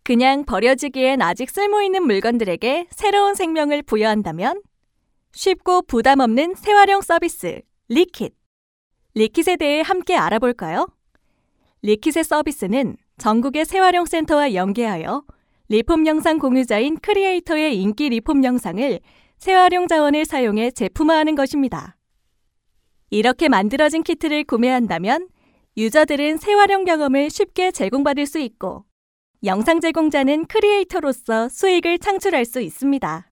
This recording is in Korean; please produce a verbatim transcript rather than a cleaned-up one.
그냥 버려지기엔 아직 쓸모있는 물건들에게 새로운 생명을 부여한다면? 쉽고 부담 없는 재활용 서비스, 리킷. 리킷에 대해 함께 알아볼까요? 리킷의 서비스는 전국의 재활용 센터와 연계하여 리폼 영상 공유자인 크리에이터의 인기 리폼 영상을 재활용 자원을 사용해 제품화하는 것입니다. 이렇게 만들어진 키트를 구매한다면 유저들은 재활용 경험을 쉽게 제공받을 수 있고 영상 제공자는 크리에이터로서 수익을 창출할 수 있습니다.